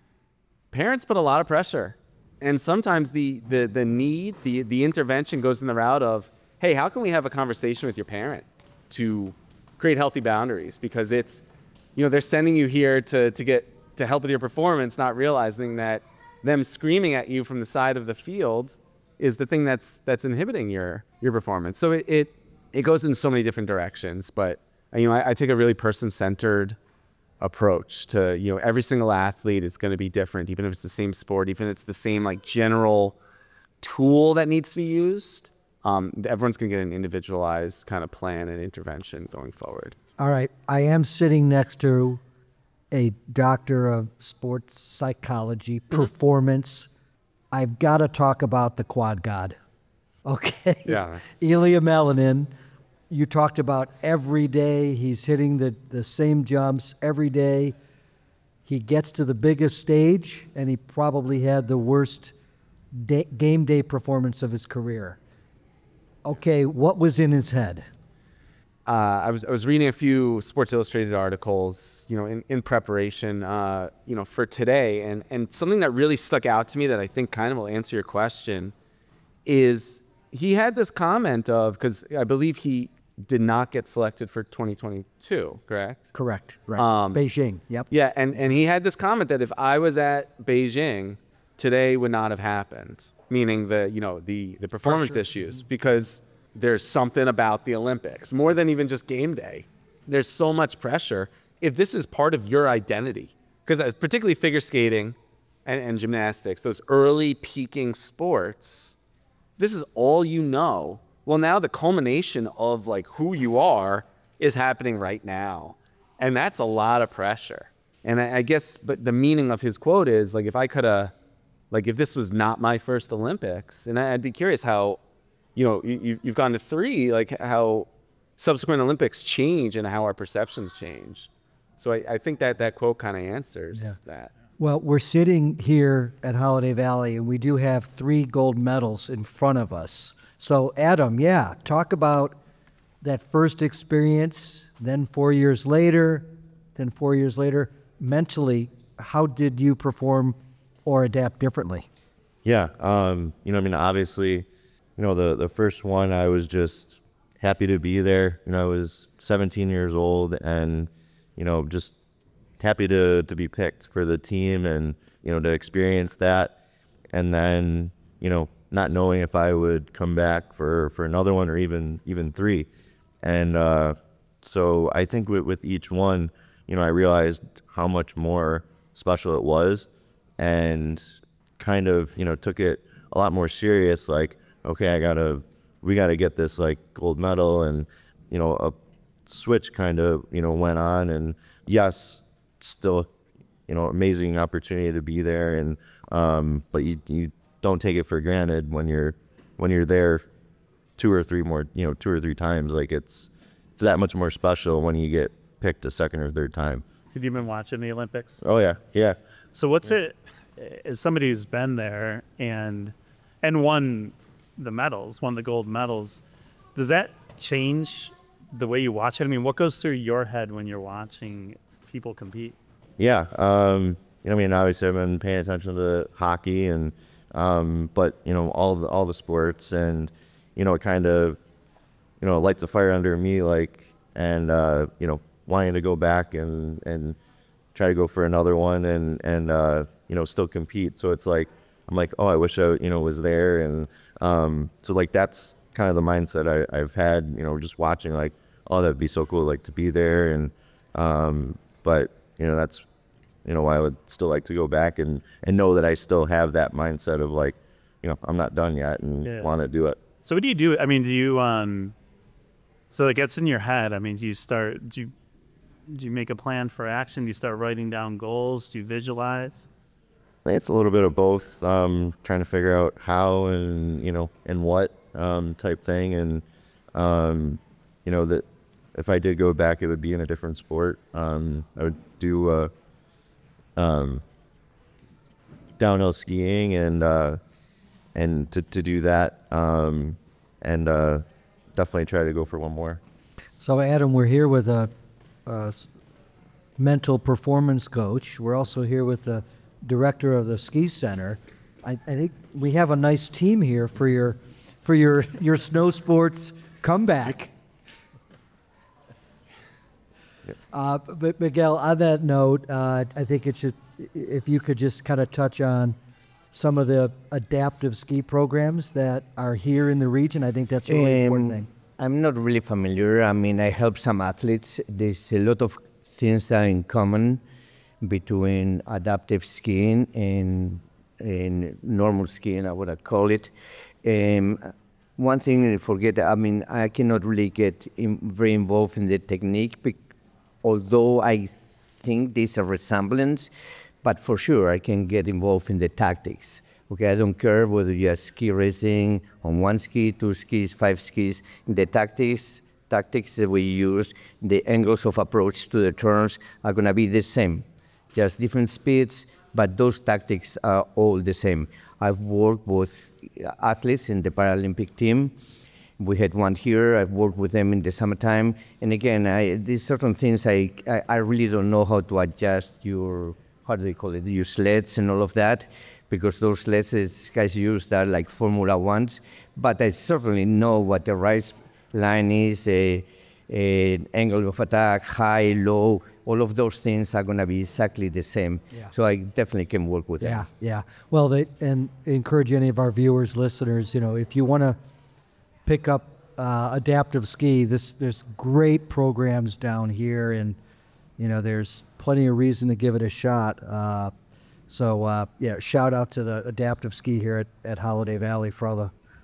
parents put a lot of pressure. And sometimes the the the need, the the intervention goes in the route of, hey, how can we have a conversation with your parent to create healthy boundaries? Because it's, you know, they're sending you here to to get to help with your performance, not realizing that them screaming at you from the side of the field is the thing that's that's inhibiting your your performance. So it it, it goes in so many different directions. But you know, I, I take a really person-centered approach to, you know, every single athlete is going to be different, even if it's the same sport, even if it's the same like general tool that needs to be used. Um, everyone's going to get an individualized kind of plan and intervention going forward. All right. I am sitting next to a doctor of sports psychology, mm-hmm. performance. I've got to talk about the quad god. Okay. Yeah. Ilya Malinin, you talked about every day he's hitting the, the same jumps every day. He gets to the biggest stage, and he probably had the worst day, game day performance of his career. Okay, what was in his head? Uh, I was I was reading a few Sports Illustrated articles, you know, in, in preparation, uh, you know, for today, and and something that really stuck out to me that I think kind of will answer your question is he had this comment of, because I believe he did not get selected for twenty twenty-two, correct? Correct. Right. Um, Beijing. Yep. Yeah, and and he had this comment that if I was at Beijing, today would not have happened, meaning the you know the the performance Pressure. issues, because there's something about the Olympics, more than even just game day. There's so much pressure. If this is part of your identity, because particularly figure skating and, and gymnastics, those early peaking sports, this is all you know. Well, now the culmination of like who you are is happening right now. And that's a lot of pressure. And I, I guess, but the meaning of his quote is like, if I could have, like, if this was not my first Olympics, and I, I'd be curious how, you know, you, you've gone to three, like how subsequent Olympics change and how our perceptions change. So I, I think that that quote kind of answers Yeah. that. Well, we're sitting here at Holiday Valley, and we do have three gold medals in front of us. So, Adam, yeah, talk about that first experience, then four years later, then four years later. Mentally, how did you perform or adapt differently? Yeah, um, you know, I mean, obviously, you know, the, the first one, I was just happy to be there. You know, I was seventeen years old and, you know, just happy to, to be picked for the team and, you know, to experience that. And then, you know, not knowing if I would come back for, for another one or even, even three. And uh, so I think with, with each one, you know, I realized how much more special it was and kind of, you know, took it a lot more serious. Like, okay, I gotta, we gotta get this like gold medal. And, you know, a switch kind of, you know, went on. And yes, still, you know, amazing opportunity to be there. And, um, but you, you don't take it for granted when you're, when you're there two or three more, you know, two or three times. Like it's, it's that much more special when you get picked a second or third time. Have you been watching the Olympics? Oh yeah, yeah. So what's it, as somebody who's been there and and won the medals, won the gold medals, does that change the way you watch it? I mean, what goes through your head when you're watching people compete? Yeah, um, you know, I mean, obviously I've been paying attention to hockey and, um, but you know, all the all the sports, and you know, it kind of, you know, lights a fire under me, like, and uh, you know, wanting to go back and and try to go for another one and and uh, you know, still compete. So it's like I'm like, oh, I wish I, you know, was there. And um, so like that's kind of the mindset I, I've had, you know, just watching, like, oh, that'd be so cool, like, to be there. And um, but you know, that's, you know, why I would still like to go back and and know that I still have that mindset of like, you know, I'm not done yet and Yeah. want to do it. So what do you do? I mean, do you um so it gets in your head. I mean, do you start do you do you make a plan for action? Do you start writing down goals? Do you visualize? I think it's a little bit of both, um, trying to figure out how and, you know, and what um, type thing. And, um, you know, that if I did go back, it would be in a different sport. Um, I would do uh, um, downhill skiing and uh, and to, to do that um, and uh, definitely try to go for one more. So, Adam, we're here with a, a s- mental performance coach. We're also here with the director of the ski center. I, I think we have a nice team here for your for your your snow sports comeback. Uh, but Miguel, on that note, uh, I think it should, if you could just kind of touch on some of the adaptive ski programs that are here in the region. I think that's a really important Um, thing. I'm not really familiar. I mean, I help some athletes. There's a lot of things that are in common between adaptive skiing and, and normal skiing, I would call it. Um, one thing I forget, I mean, I cannot really get in, very involved in the technique, bec- although I think there's a resemblance, but for sure I can get involved in the tactics. Okay, I don't care whether you're ski racing on one ski, two skis, five skis. The tactics, tactics that we use, the angles of approach to the turns are going to be the same, just different speeds, but those tactics are all the same. I've worked with athletes in the Paralympic team. We had one here. I've worked with them in the summertime. And again, I, there's certain things I, I, I really don't know how to adjust your, how do they call it, your sleds and all of that, because those sleds that guys use that like Formula Ones. But I certainly know what the right line is, a, a angle of attack, high, low. All of those things are going to be exactly the same. Yeah. So I definitely can work with Yeah, them. yeah. Well, they, and encourage any of our viewers, listeners, you know, if you want to pick up uh, adaptive ski, this there's great programs down here, and you know, there's plenty of reason to give it a shot. Uh, so uh, yeah, shout out to the adaptive ski here at, at Holiday Valley for all the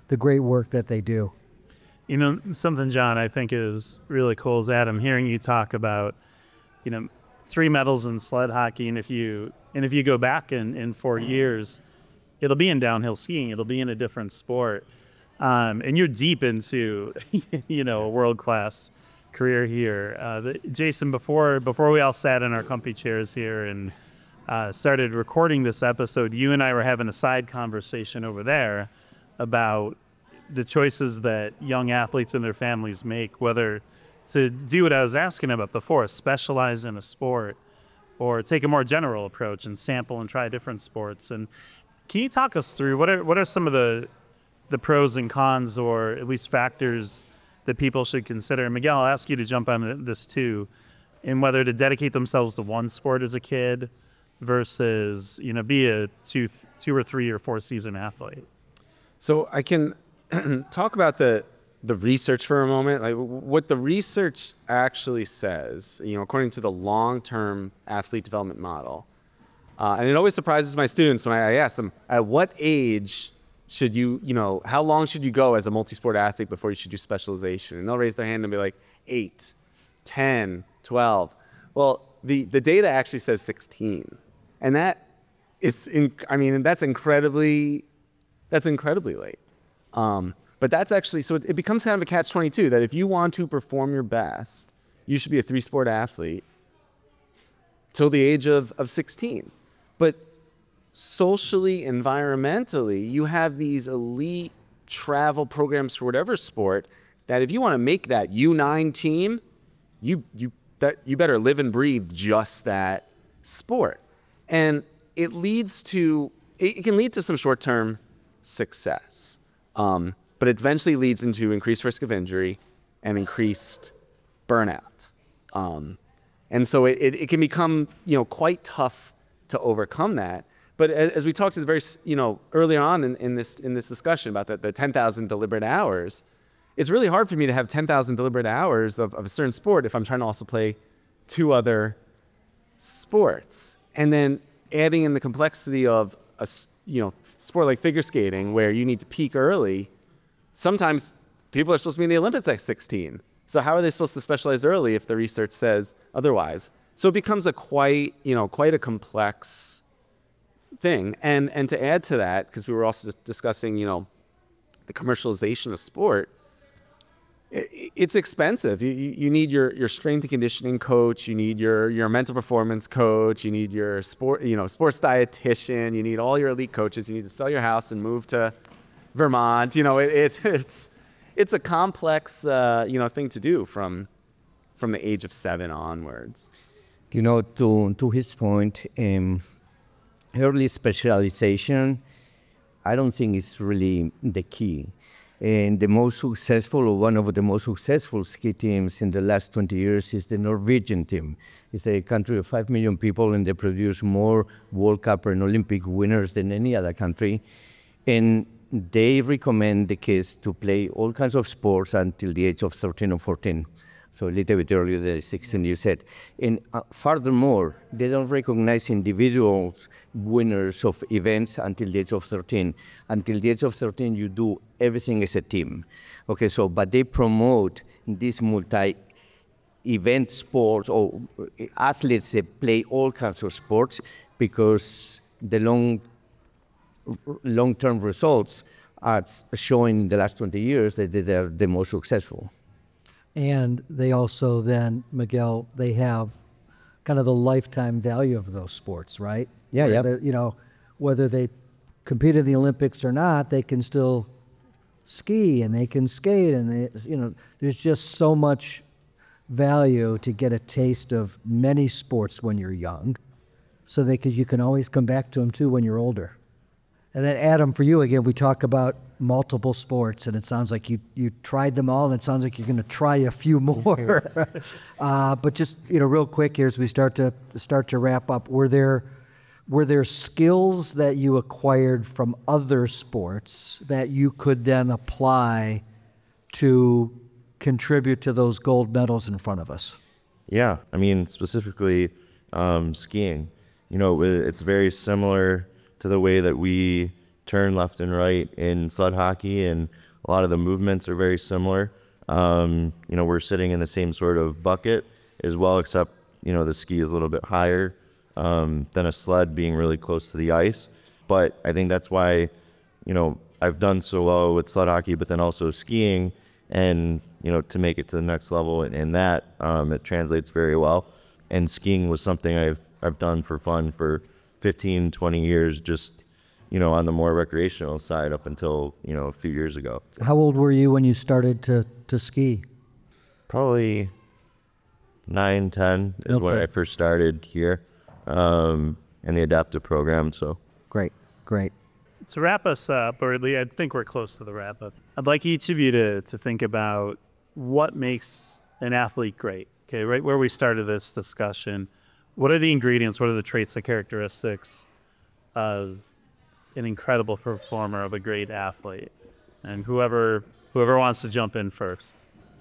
the great work that they do. You know, something, John, I think is really cool is, Adam, hearing you talk about, you know, three medals in sled hockey, and if you and if you go back in, in four years, it'll be in downhill skiing. It'll be in a different sport. Um, and you're deep into, you know, a world-class career here. Uh, the, Jason, before before we all sat in our comfy chairs here and uh, started recording this episode, you and I were having a side conversation over there about the choices that young athletes and their families make, whether to do what I was asking about before, specialize in a sport, or take a more general approach and sample and try different sports. And can you talk us through what are what are some of the the pros and cons, or at least factors that people should consider? And Miguel, I'll ask you to jump on this too, in whether to dedicate themselves to one sport as a kid versus, you know, be a two two or three or four season athlete. So I can talk about the the research for a moment. Like what the research actually says, you know, according to the long-term athlete development model. Uh, and it always surprises my students when I, I ask them, at what age should you, you know, how long should you go as a multi-sport athlete before you should do specialization? And they'll raise their hand and be like, eight, ten, twelve. Well, the, the data actually says sixteen. And that is, in, I mean, that's incredibly, that's incredibly late. Um, but that's actually, so it, it becomes kind of a catch twenty-two, that if you want to perform your best, you should be a three-sport athlete till the age of, of sixteen. But socially, environmentally, you have these elite travel programs for whatever sport that if you want to make that U nine team, you you that you better live and breathe just that sport. And it leads to, it, it can lead to some short-term success. Um, but it eventually leads into increased risk of injury and increased burnout. Um, and so it, it, it can become, you know, quite tough to overcome that. But as, as we talked to the very, you know, earlier on in, in this in this discussion about the, the ten thousand deliberate hours, it's really hard for me to have ten thousand deliberate hours of, of a certain sport if I'm trying to also play two other sports. And then adding in the complexity of a, you know, sport like figure skating where you need to peak early. Sometimes people are supposed to be in the Olympics at sixteen. So how are they supposed to specialize early if the research says otherwise? So it becomes a quite, you know, quite a complex thing. And and to add to that, because we were also just discussing, you know, the commercialization of sport, it, it's expensive. You, you need your, your strength and conditioning coach, you need your, your mental performance coach, you need your sport, you know, sports dietitian, you need all your elite coaches, you need to sell your house and move to Vermont. You know, it, it it's it's a complex uh, you know, thing to do from from the age of seven onwards. You know, to to his point, um, early specialization, I don't think is really the key. And the most successful, or one of the most successful ski teams in the last twenty years is the Norwegian team. It's a country of five million people, and they produce more World Cup and Olympic winners than any other country. And they recommend the kids to play all kinds of sports until the age of thirteen or fourteen. So a little bit earlier than sixteen, you said. And uh, furthermore, they don't recognize individuals winners of events until the age of thirteen. Until the age of thirteen, you do everything as a team. Okay, so, but they promote these multi-event sports, or athletes that play all kinds of sports, because the long, long-term results are showing in the last twenty years that they are the most successful. And they also then, Miguel, they have kind of the lifetime value of those sports, right? Yeah, yeah. They're- You know, whether they compete in the Olympics or not, they can still ski and they can skate, and they, you know, there's just so much value to get a taste of many sports when you're young, so that because you can always come back to them too when you're older. And then Adam, for you again, we talk about multiple sports, and it sounds like you you tried them all, and it sounds like you're going to try a few more. uh, but just, you know, real quick here as we start to start to wrap up, were there were there skills that you acquired from other sports that you could then apply to contribute to those gold medals in front of us? Yeah, I mean, specifically um, skiing. You know, it- it's very similar to the way that we turn left and right in sled hockey, and a lot of the movements are very similar. Um, you know, we're sitting in the same sort of bucket as well, except, you know, the ski is a little bit higher um, than a sled, being really close to the ice. But I think that's why, you know, I've done so well with sled hockey, but then also skiing, and, you know, to make it to the next level in, in that, um, it translates very well. And skiing was something I've, I've done for fun for fifteen, twenty years, just, you know, on the more recreational side up until, you know, a few years ago. How old were you when you started to, to ski? Probably nine, ten is Okay. when I first started here um, in the adaptive program. So Great, great. To wrap us up, or at least I think we're close to the wrap up, I'd like each of you to, to think about what makes an athlete great. Okay, right where we started this discussion, what are the ingredients, what are the traits, the characteristics of an incredible performer, of a great athlete? And whoever whoever wants to jump in first.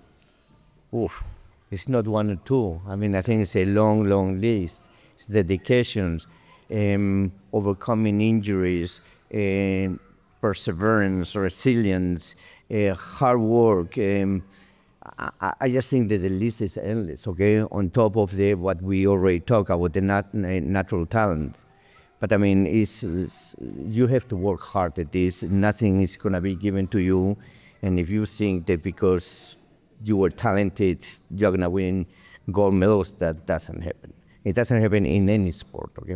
Oof, it's not one or two. I mean, I think it's a long, long list. It's dedications, um, overcoming injuries, um, perseverance, resilience, uh, hard work. Um, I, I just think that the list is endless, okay? On top of the what we already talked about, the nat- natural talent. But I mean, it's, it's, you have to work hard at this. Nothing is going to be given to you. And if you think that because you were talented, you're going to win gold medals, that doesn't happen. It doesn't happen in any sport, okay?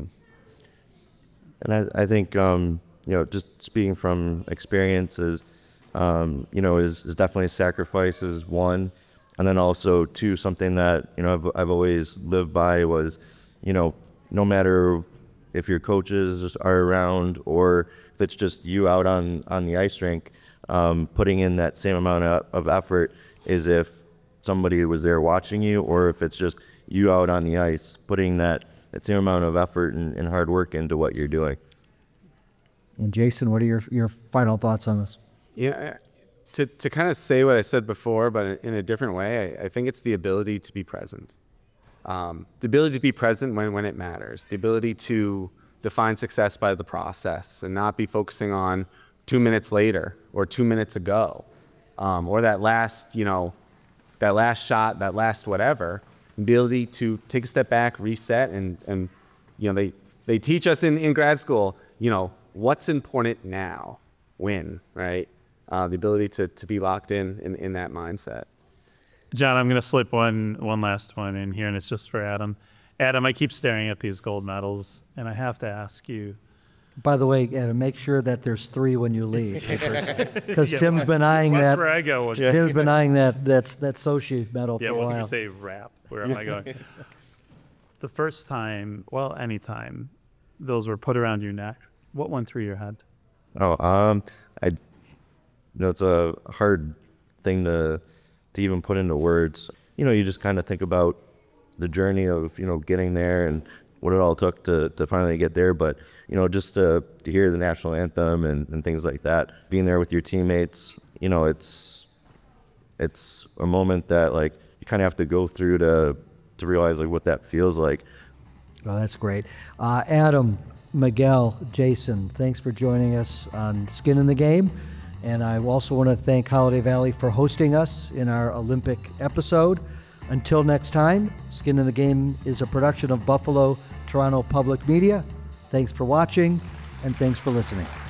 And I, I think, um, you know, just speaking from experiences, um, you know, is, is definitely sacrifices, one. And then also, two, something that, you know, I've, I've always lived by was, you know, no matter if your coaches are around or if it's just you out on, on the ice rink, um, putting in that same amount of, of effort as if somebody was there watching you, or if it's just you out on the ice, putting that, that same amount of effort and, and hard work into what you're doing. And Jason, what are your, your final thoughts on this? Yeah, to to kind of say what I said before, but in a different way, I, I think it's the ability to be present. Um, the ability to be present when, when it matters. The ability to define success by the process and not be focusing on two minutes later or two minutes ago, um, or that last, you know, that last shot, that last whatever. The ability to take a step back, reset, and, and you know, they, they teach us in, in grad school, you know, what's important now, when, right? Uh, the ability to, to be locked in, in in that mindset. John, I'm going to slip one one last one in here, and it's just for Adam. Adam, I keep staring at these gold medals, and I have to ask you. By the way, Adam, make sure that there's three when you leave, because Yeah, Tim's watch- been eyeing watch that. where I go. Tim's been eyeing that. That's that Sochi medal Yeah, for a once you while. say rap, where am I going? The first time, well, any time, those were put around your neck, what went through your head? Oh, um, I, you know, it's a hard thing to, to even put into words. You know, you just kind of think about the journey of, you know, getting there and what it all took to, to finally get there. But, you know, just to, to hear the national anthem and, and things like that, being there with your teammates, you know, it's, it's a moment that, like, you kind of have to go through to, to realize, like, what that feels like. Oh, that's great. Uh, Adam, Miguel, Jason, thanks for joining us on Skin in the Game. And I also want to thank Holiday Valley for hosting us in our Olympic episode. Until next time, Skin in the Game is a production of Buffalo Toronto Public Media. Thanks for watching, and thanks for listening.